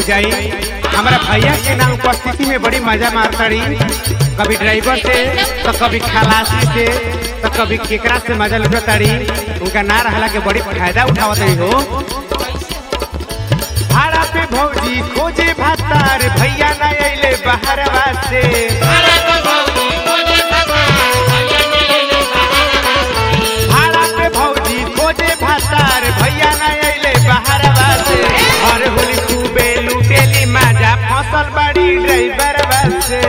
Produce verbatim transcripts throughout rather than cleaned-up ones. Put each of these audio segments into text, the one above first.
जाई। हमारा भैया के ना उपस्थिति में बड़ी मजा मारताड़ी, कभी ड्राइवर से तो कभी खलासी से तो कभी केकरा से मजा लुटताड़ी। उनका ना रहला के बड़ी फायदा उठावत हो। भाड़ा पे भौजी खोजे भातार भैया ना अइले बहरवा से। भाड़ा पे भौजी खोजे भातार भैया ना अइले बहरवा से। हर होली खूबे लुटेली मजा फसल बड़ी ड्राइवरवा से।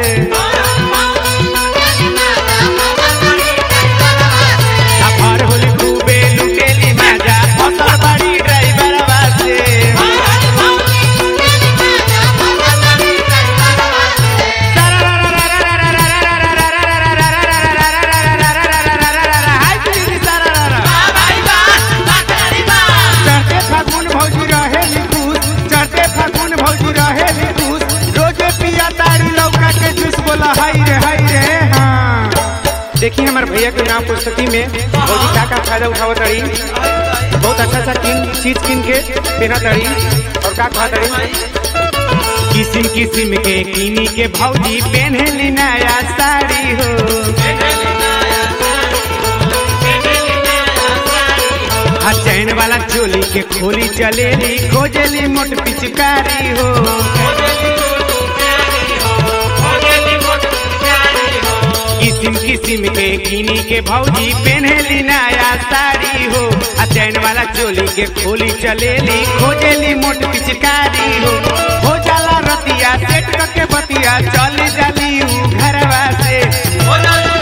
हर होली खूबे लुटेली मजा फसल बड़ी ड्राइवरवा से। देखिए हमारे भैया के नाम पुस्तकी में भौजी क्या का फायदा उठावत तड़ी। बहुत अच्छा अच्छा किन चीज किन के पहना तड़ी और का खा तड़ी। किसिम किसिम के किनी के भौजी पहनेली नया साड़ी हो। हाँ चैन वाला चोली के खोली चलेली खोजेली मोट पिचकारी हो। किसिम किसिम के किनी के भौजी पहनेली नया साड़ी हो। आ चैन वाला चोली के खोली चलेली खोजेली मोट पिचकारी हो। हो जाला रतिया सेट करके बतिया चली जाली ऊ घरवा से। हो जाला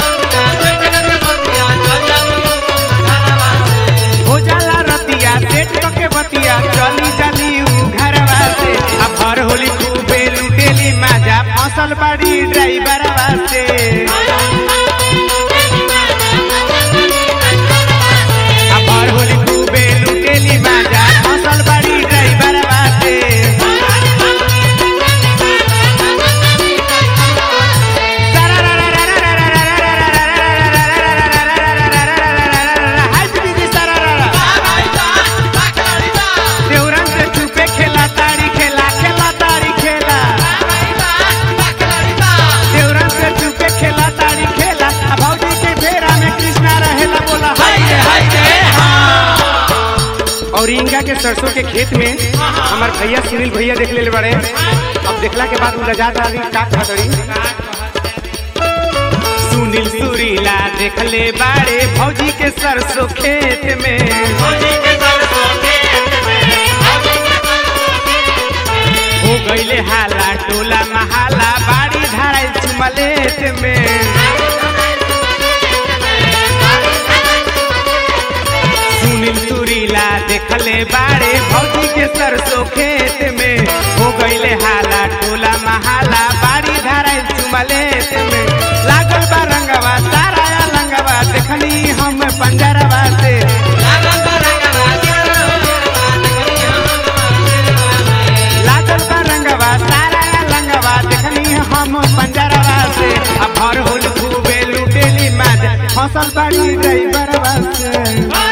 रतिया सेट करके बतिया चली जाली ऊ घरवा से। अब हर होली खूबे लुटेली मजा फसल बड़ी ड्राइवरवा से। हर होली खूबे लुटेली मजा फसल बड़ी ड्राइवरवा से। देवरन से छुपे खेला तारी खेला खेला तारी खेला। देवरन से छुपे खेला तारी खेला। भौजी के फेरा में कृष्णा रहेला बोला हाय रे हाय रे। और इंगा के सरसों के खेत में हमार भैया सुनील भैया देख ले बड़े। अब देखला के बाद लजा दादी का खतरी। सुनील सुरीला देख ले बाड़े भौजी के सरसों खेत में। हो गईले हाला टोला महाला बाड़ी धाराई चुमलेत में। सुनील सुरीला देखले बाड़े भौजी के सरसों खेत में। हो गईले हाला टोला महाला बाड़ी धाराई चुमलेत में। लागल बा रंगवा सारा लंगवा देखनी हम पंजरवा से। लागल बा रंगवा सारा लंगवा देखनी हम पंजरवा से। अब हर होली खूबे लुटेली मजा फसल बड़ी ड्राइवरवा से।